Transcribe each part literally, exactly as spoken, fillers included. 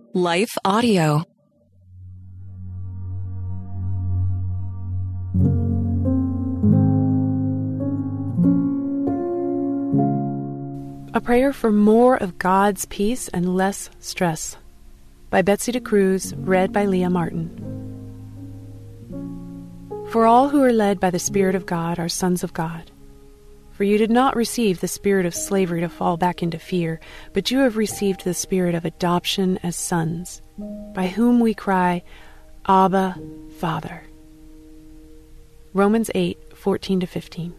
Life Audio. A Prayer for More of God's Peace and Less Stress by Betsy DeCruz, read by Leah Martin. For all who are led by the Spirit of God are sons of God. For you did not receive the spirit of slavery to fall back into fear, but you have received the spirit of adoption as sons, by whom we cry, Abba, Father. Romans eight, fourteen to fifteen.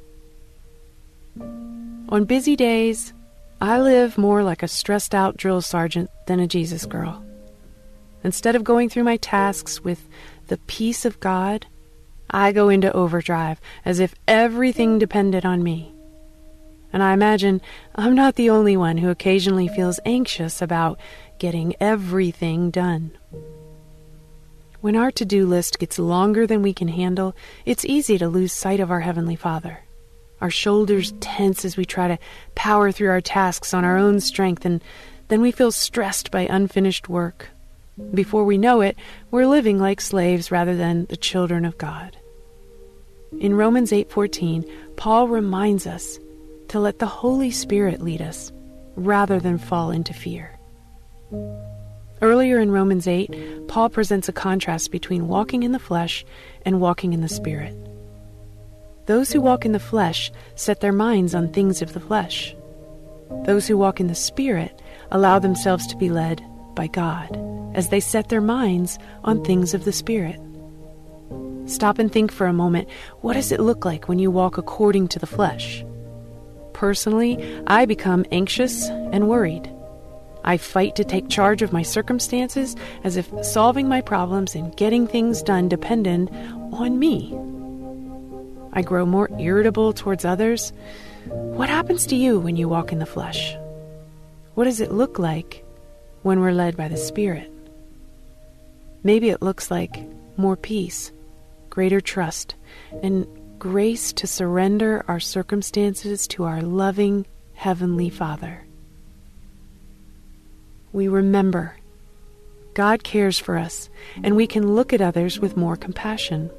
On busy days, I live more like a stressed-out drill sergeant than a Jesus girl. Instead of going through my tasks with the peace of God, I go into overdrive as if everything depended on me. And I imagine I'm not the only one who occasionally feels anxious about getting everything done. When our to-do list gets longer than we can handle, it's easy to lose sight of our Heavenly Father. Our shoulders tense as we try to power through our tasks on our own strength, and then we feel stressed by unfinished work. Before we know it, we're living like slaves rather than the children of God. In Romans eight fourteen, Paul reminds us to let the Holy Spirit lead us rather than fall into fear. Earlier in Romans eight, Paul presents a contrast between walking in the flesh and walking in the Spirit. Those who walk in the flesh set their minds on things of the flesh. Those who walk in the Spirit allow themselves to be led by God as they set their minds on things of the Spirit. Stop and think for a moment, what does it look like when you walk according to the flesh? Personally, I become anxious and worried. I fight to take charge of my circumstances as if solving my problems and getting things done depended on me. I grow more irritable towards others. What happens to you when you walk in the flesh? What does it look like when we're led by the Spirit? Maybe it looks like more peace, greater trust, and grace to surrender our circumstances to our loving Heavenly Father. We remember God cares for us, and we can look at others with more compassion.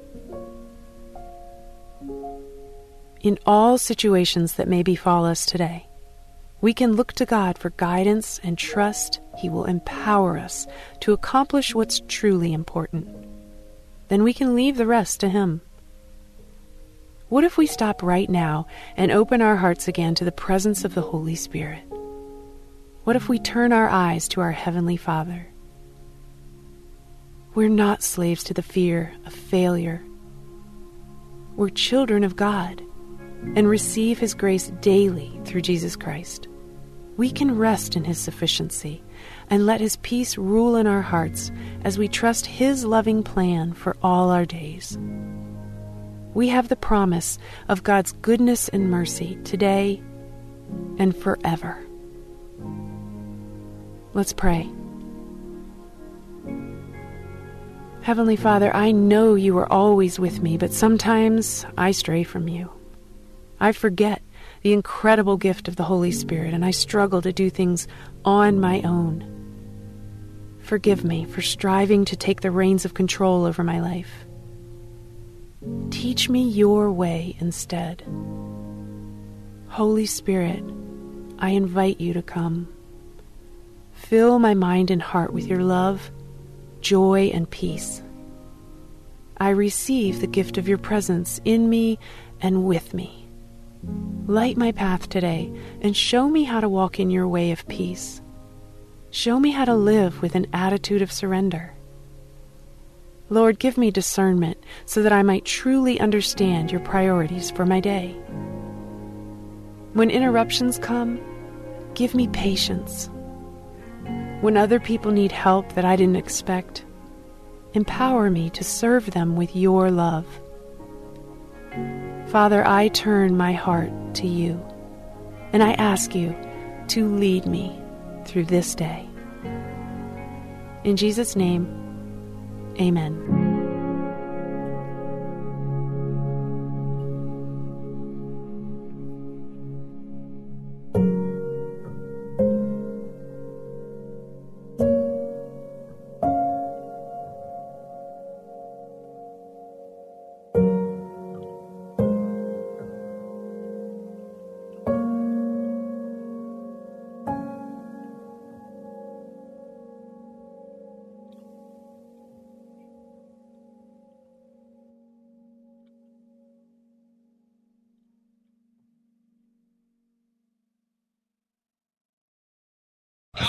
In all situations that may befall us today, we can look to God for guidance and trust He will empower us to accomplish what's truly important. Then we can leave the rest to Him. What if we stop right now and open our hearts again to the presence of the Holy Spirit? What if we turn our eyes to our Heavenly Father? We're not slaves to the fear of failure. We're children of God and receive His grace daily through Jesus Christ. We can rest in His sufficiency and let His peace rule in our hearts as we trust His loving plan for all our days. We have the promise of God's goodness and mercy today and forever. Let's pray. Heavenly Father, I know You are always with me, but sometimes I stray from You. I forget the incredible gift of the Holy Spirit, and I struggle to do things on my own. Forgive me for striving to take the reins of control over my life. Teach me Your way instead. Holy Spirit, I invite You to come. Fill my mind and heart with Your love, joy, and peace. I receive the gift of Your presence in me and with me. Light my path today and show me how to walk in Your way of peace. Show me how to live with an attitude of surrender. Lord, give me discernment so that I might truly understand Your priorities for my day. When interruptions come, give me patience. When other people need help that I didn't expect, empower me to serve them with Your love. Father, I turn my heart to You, and I ask You to lead me through this day. In Jesus' name, amen.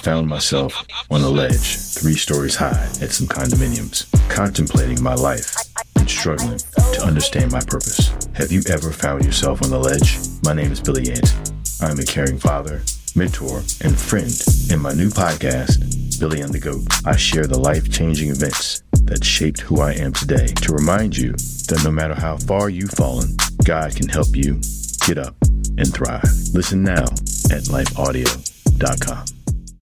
found myself on a ledge, three stories high at some condominiums, contemplating my life and struggling to understand my purpose. Have you ever found yourself on the ledge? My name is Billy Yant. I'm a caring father, mentor, and friend. In my new podcast, Billy and the Goat, I share the life-changing events that shaped who I am today to remind you that no matter how far you've fallen, God can help you get up and thrive. Listen now at life audio dot com.